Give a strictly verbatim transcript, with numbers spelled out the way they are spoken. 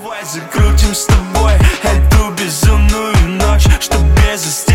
Давай закрутим с тобой эту безумную ночь, что без остатка.